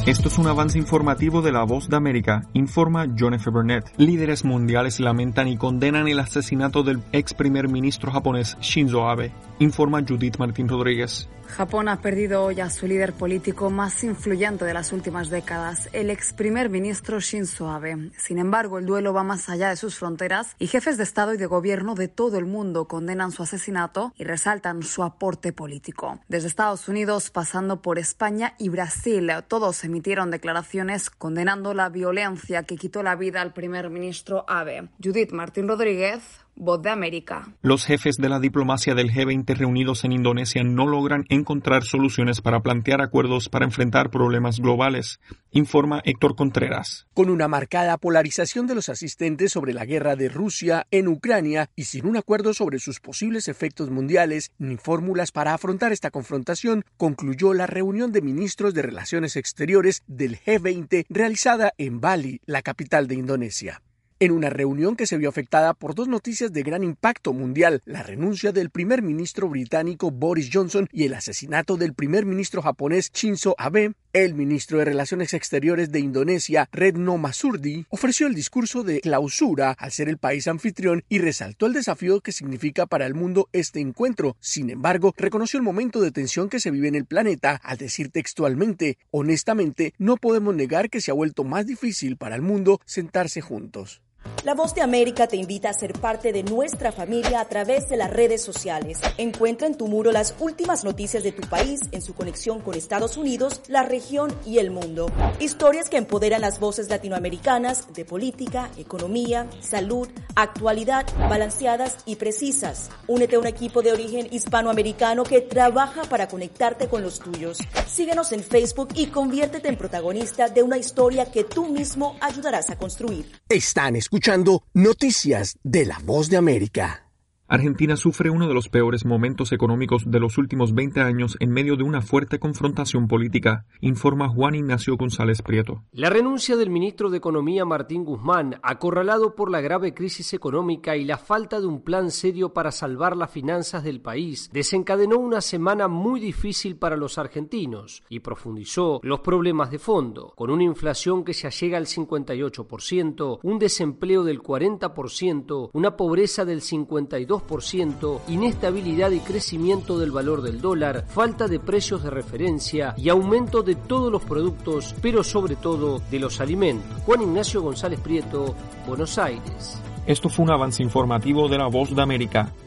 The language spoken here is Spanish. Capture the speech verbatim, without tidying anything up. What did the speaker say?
Esto es un avance informativo de La Voz de América, informa John F. Burnett. Líderes mundiales lamentan y condenan el asesinato del ex primer ministro japonés Shinzo Abe, informa Judith Martín Rodríguez. Japón ha perdido hoy a su líder político más influyente de las últimas décadas, el ex primer ministro Shinzo Abe. Sin embargo, el duelo va más allá de sus fronteras y jefes de Estado y de Gobierno de todo el mundo condenan su asesinato y resaltan su aporte político. Desde Estados Unidos, pasando por España y Brasil, todos emitieron declaraciones condenando la violencia que quitó la vida al primer ministro Abe. Judith Martín Rodríguez, Voz de América. Los jefes de la diplomacia del G veinte reunidos en Indonesia no logran encontrar soluciones para plantear acuerdos para enfrentar problemas globales, informa Héctor Contreras. Con una marcada polarización de los asistentes sobre la guerra de Rusia en Ucrania y sin un acuerdo sobre sus posibles efectos mundiales ni fórmulas para afrontar esta confrontación, concluyó la reunión de ministros de Relaciones Exteriores del G veinte realizada en Bali, la capital de Indonesia. En una reunión que se vio afectada por dos noticias de gran impacto mundial, la renuncia del primer ministro británico Boris Johnson y el asesinato del primer ministro japonés Shinzo Abe, el ministro de Relaciones Exteriores de Indonesia, Retno Marsudi, ofreció el discurso de clausura al ser el país anfitrión y resaltó el desafío que significa para el mundo este encuentro. Sin embargo, reconoció el momento de tensión que se vive en el planeta al decir textualmente: honestamente, no podemos negar que se ha vuelto más difícil para el mundo sentarse juntos. La Voz de América te invita a ser parte de nuestra familia a través de las redes sociales. Encuentra en tu muro las últimas noticias de tu país en su conexión con Estados Unidos, la región y el mundo. Historias que empoderan las voces latinoamericanas de política, economía, salud, actualidad, balanceadas y precisas. Únete a un equipo de origen hispanoamericano que trabaja para conectarte con los tuyos. Síguenos en Facebook y conviértete en protagonista de una historia que tú mismo ayudarás a construir. Están escuchando Noticias de La Voz de América. Argentina sufre uno de los peores momentos económicos de los últimos veinte años en medio de una fuerte confrontación política, informa Juan Ignacio González Prieto. La renuncia del ministro de Economía Martín Guzmán, acorralado por la grave crisis económica y la falta de un plan serio para salvar las finanzas del país, desencadenó una semana muy difícil para los argentinos y profundizó los problemas de fondo, con una inflación que ya llega al cincuenta y ocho por ciento, un desempleo del cuarenta por ciento, una pobreza del cincuenta y dos por ciento, inestabilidad y crecimiento del valor del dólar, falta de precios de referencia y aumento de todos los productos, pero sobre todo de los alimentos. Juan Ignacio González Prieto, Buenos Aires. Esto fue un avance informativo de La Voz de América.